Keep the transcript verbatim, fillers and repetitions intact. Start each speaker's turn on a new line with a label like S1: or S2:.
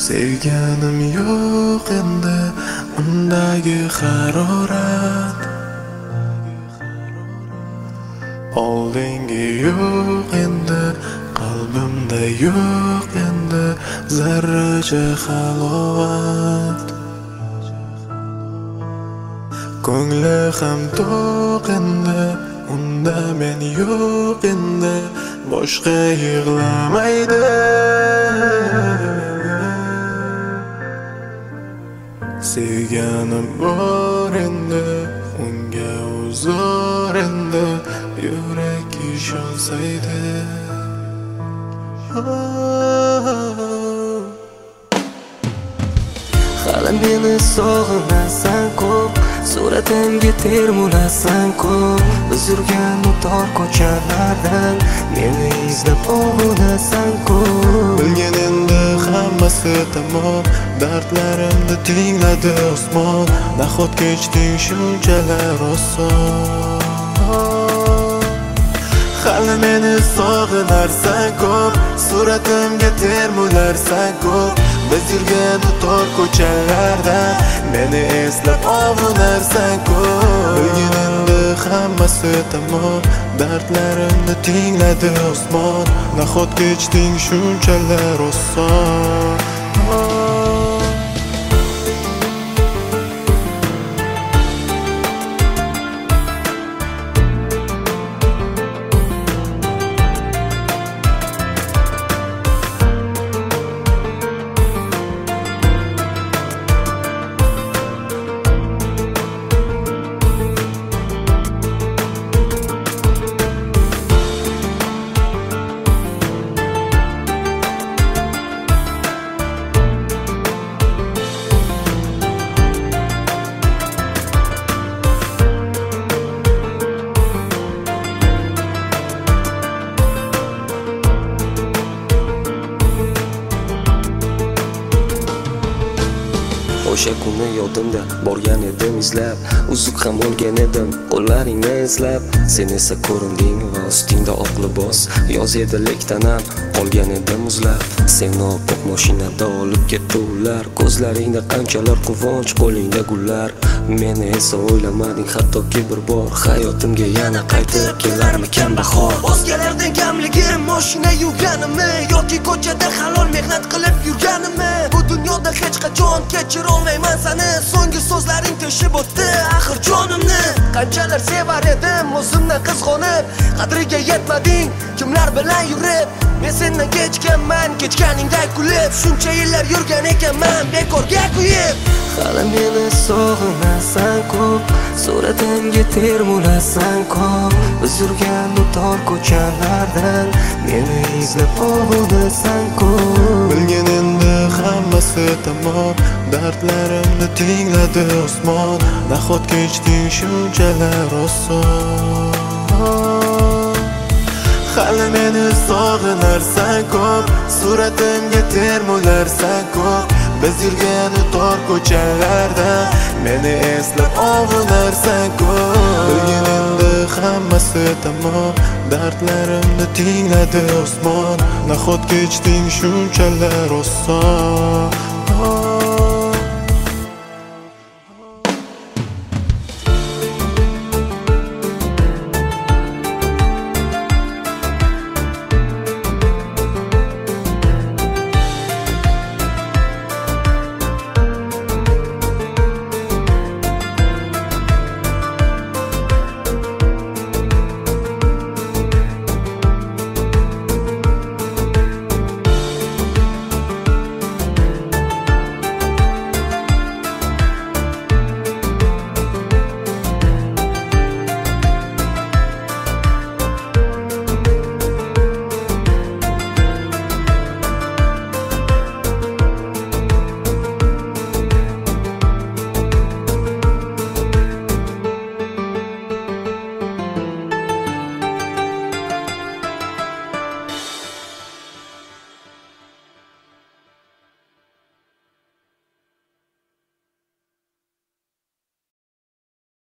S1: Sevganim yo'q endi undagi harorat, oldingi yo'q endi qalbimda yo'q endi zarracha halovat. Ko'ngli ham to'q endi unda men yo'q endi boshqa yig'lamaydi. Sevganim bor endi unga uzr endi yurak ishonsaydi.
S2: Hali meni sog'inasan ko'p, suratimga termulasan ko'p. Biz yurgan bu tor ko'chalardan meni izlab ovunasan ko'p.
S1: Bilgan endi hammasi tamom, dardlarimni tingladi osmon. Nahot kechding shunchalar oson. Hali meni sog'inarsan ko'p, suratimga termularsan ko'p. Biz yurgan bu tor ko'chalarda meni eslab ovunarsan ko'p. Bilgin endi hammasi tamom, dardlarimni tingladi osmon. Nahot kechding shunchalar oson.
S2: O'sha kuni yodimda borgan edim izlab, uzuq ham olgan edim qo'llaringni izlab. Sen esa ko'rinding va ustingda oq libos, yoz edi lektanam qolgan edim muzlab. Seni oppoq mashinada olib ketdi ular, ko'zlaringda qanchalar quvonch, qo'lingda gullar. Meni esa o'ylamading hattoki bir bor, hayotimga yana qaytib kelarmikan bahor.
S3: O'zgalardan kamligim mashina yurganimmi yoki ko'chada halol mehnat qilib yurganimmi? Bu dunyoda hech qachon kechira olmayman seni, so'nggi so'zlaring teshib o'tdi axir jonimni. Qanchalar sevar edim o'zimdan qizg'onib, qadriga yetmading kimlar bilan yurib. Men sendan kechganman, kechganingday kulib, shuncha yillar yurgan ekanman bekorga kuyib.
S2: Hali meni sog'inasan ko'p, suratimga termulasan ko'p. Biz yurgan bu tor ko'chalardan meni izlab ovunasan ko'p.
S1: Bilgin endi hammasi tamom, dardlarimni tingladi osmon. Nahot kechding shunchalar oson. Hali meni sog'inarsan ko'p, suratimga termularsan ko'p. Biz yurgan tor ko'chalarda meni eslab ovunarsan ko'p. Bilgin endi hammasi tamom, dardlarimni tingladi osmon. Nahot kechding shunchalar oson.